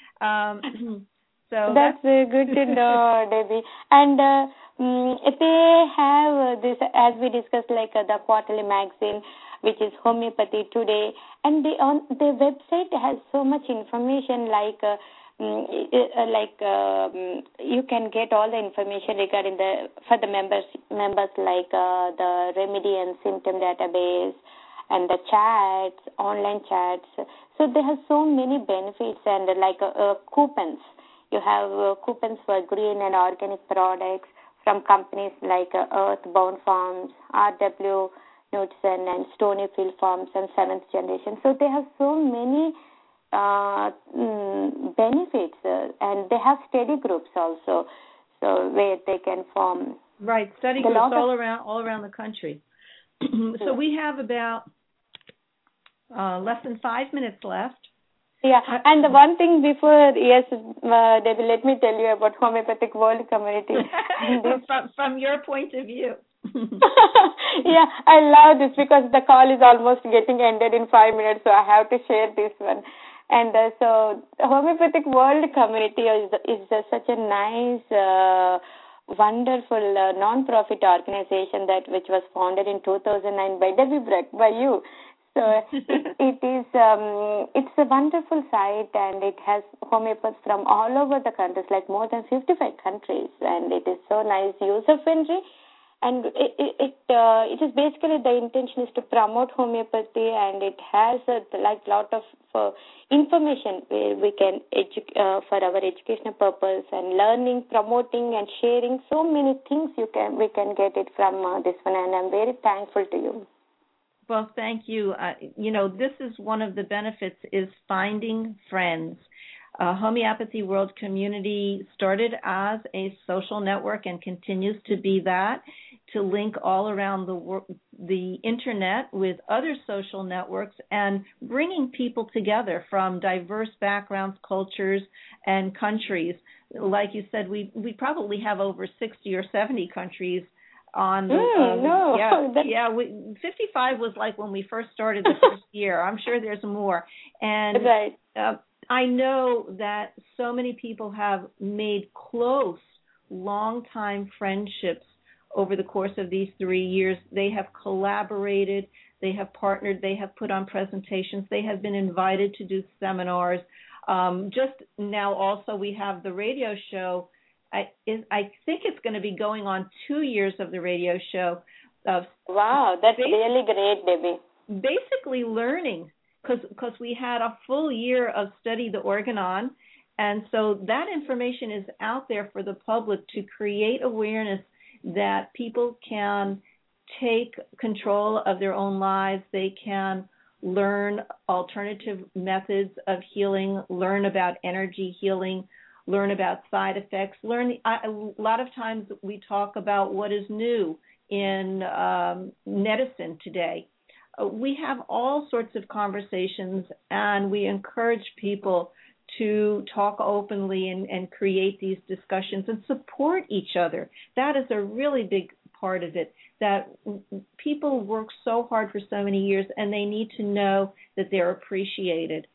Um, so that's, that's uh, good to know, Debbie. And uh, um, if they have uh, this, as we discussed, like uh, the quarterly magazine, which is Homeopathy Today, and they, on the website has so much information, like uh, um, uh, like um, you can get all the information regarding the for the members members like uh, the remedy and symptom database and the chats, online chats. So they have so many benefits, and uh, like uh, uh, coupons. You have uh, coupons for green and organic products from companies like uh, Earthbound Farms, R W Knudsen, and Stonyfield Farms, and Seventh Generation. So they have so many uh, mm, benefits, uh, and they have study groups also, so where they can form. Right, study groups all around all around the country. So we have about uh, less than five minutes left. Yeah, and the one thing before, yes, uh, Debbie, let me tell you about Homeopathic World Community. from, from your point of view. Yeah, I love this because the call is almost getting ended in five minutes, so I have to share this one. And uh, so the Homeopathic World Community is, is uh, such a nice, uh, wonderful uh, non-profit organization that which was founded in two thousand nine by Debbie Breck, by you. So it, it is um, it's a wonderful site, and it has homeopaths from all over the countries, like more than fifty-five countries, and it is so nice, user friendly, and it it it, uh, it is basically the intention is to promote homeopathy, and it has a like lot of uh, information where we can edu- uh, for our educational purpose and learning, promoting, and sharing. So many things you can we can get it from uh, this one, and I'm very thankful to you. Well, thank you. Uh, you know, this is one of the benefits is finding friends. Uh, Homeopathy World Community started as a social network and continues to be that, to link all around the wor- the internet with other social networks and bringing people together from diverse backgrounds, cultures, and countries. Like you said, we we probably have over sixty or seventy countries on the mm, uh, no, yeah that's... yeah we, fifty-five was like when we first started the first year. I'm sure there's more, and right. uh, I know that so many people have made close, long-time friendships over the course of these three years. They have collaborated, they have partnered, they have put on presentations, they have been invited to do seminars. Um, just now also we have the radio show. I, is, I think it's going to be going on two years of the radio show. Of wow, that's really great, Debbie. Basically learning, because we had a full year of Study the Organon, and so that information is out there for the public to create awareness that people can take control of their own lives. They can learn alternative methods of healing, learn about energy healing, learn about side effects, learn. I, a lot of times we talk about what is new in um, medicine today. Uh, we have all sorts of conversations, and we encourage people to talk openly and, and create these discussions and support each other. That is a really big part of it, that people work so hard for so many years, and they need to know that they're appreciated.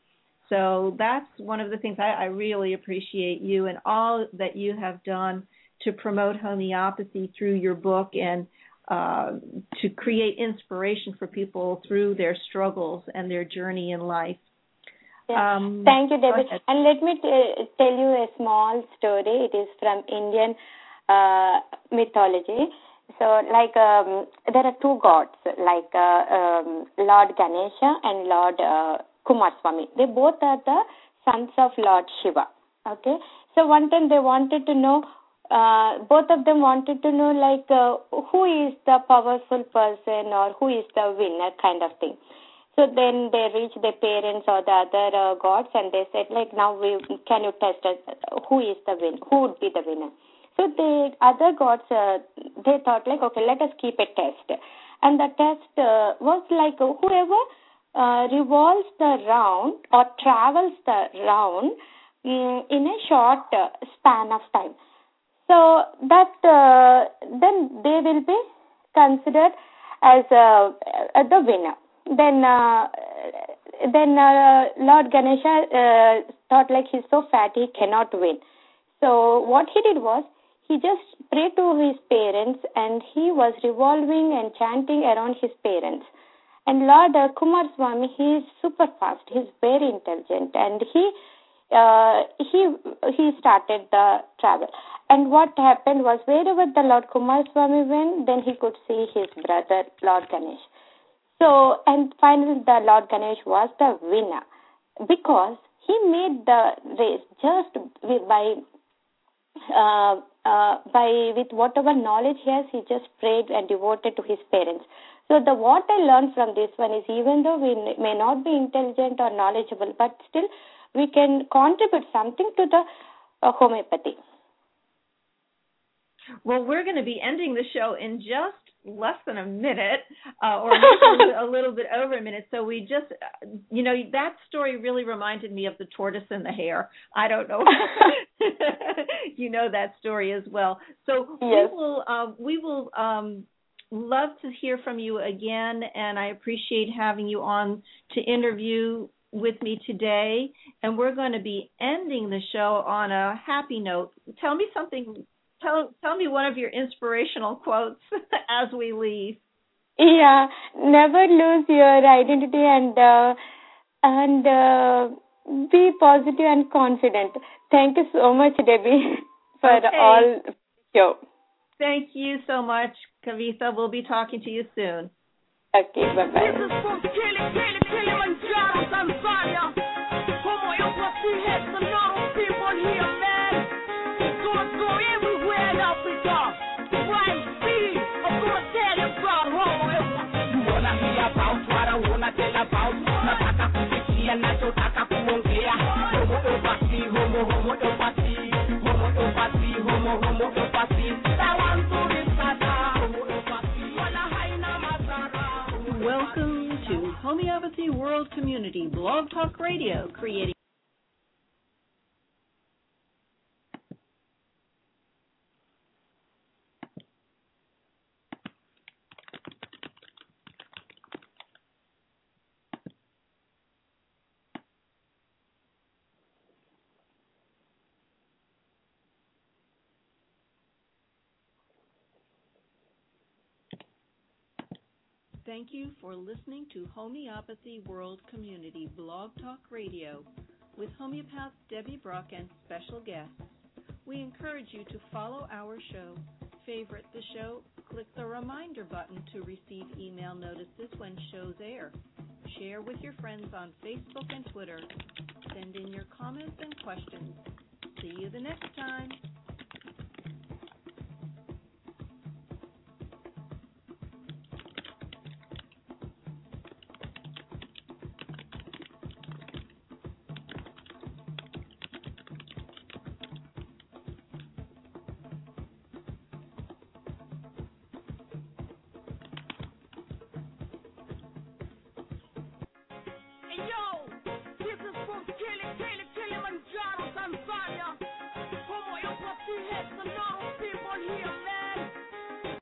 So that's one of the things I, I really appreciate you and all that you have done to promote homeopathy through your book and uh, to create inspiration for people through their struggles and their journey in life. Yeah. Um, Thank you, Debbie. And let me t- tell you a small story. It is from Indian uh, mythology. So, like, um, there are two gods, like uh, um, Lord Ganesha and Lord uh, Kumarswamy. They both are the sons of Lord Shiva. Okay. So one time they wanted to know, uh, both of them wanted to know, like, uh, who is the powerful person or who is the winner, kind of thing. So then they reached their parents or the other uh, gods, and they said, like, now we can you test us? Who is the win? Who would be the winner? So the other gods, uh, they thought, like, okay, let us keep a test. And the test uh, was like uh, whoever uh, revolves the round or travels the round um, in a short uh, span of time. So that uh, then they will be considered as uh, uh, the winner. Then, uh, then uh, Lord Ganesha uh, thought, like, he's so fat he cannot win. So what he did was he just prayed to his parents, and he was revolving and chanting around his parents. And Lord uh, Kumarswamy, he is super fast. He's very intelligent, and he uh, he he started the travel. And what happened was, wherever the Lord Kumarswamy went, then he could see his brother Lord Ganesh. So, and finally the Lord Ganesh was the winner, because he made the race just by uh, uh, by with whatever knowledge he has. He just prayed and devoted to his parents. So the what I learned from this one is, even though we may not be intelligent or knowledgeable, but still we can contribute something to the uh, homeopathy. Well, we're going to be ending the show in just less than a minute, uh, or maybe a little bit over a minute. So we just, you know, that story really reminded me of the tortoise and the hare. I don't know. You know that story as well. So yes. we will, uh, we will um, love to hear from you again, and I appreciate having you on to interview with me today. And we're going to be ending the show on a happy note. Tell me something. Tell, tell me one of your inspirational quotes as we leave. Yeah, never lose your identity, and uh, and uh, be positive and confident. Thank you so much, Debbie, for okay. all show. Thank you so much, Kavitha. We'll be talking to you soon. Okay, bye-bye. This is from Kili, Kili, Kilimanjaro, Tanzania. Homoeopathy has a lot of people here, man. It's gonna go everywhere in Africa. Right, see, I'm gonna tell you about homoeopathy. You wanna hear about what I wanna tell about? Nataka kusikia, nachotaka kuongea. Homoeopathy, homo, homoeopathy. Homoeopathy, homo, homoeopathy. Sawan turisada, homoeopathy. Wala haina madhara. Welcome to Homeopathy World Community Blog Talk Radio, creating Thank you for listening to Homeopathy World Community Blog Talk Radio with homeopath Debbie Brock and special guests. We encourage you to follow our show, favorite the show, click the reminder button to receive email notices when shows air. Share with your friends on Facebook and Twitter. Send in your comments and questions. See you the next time.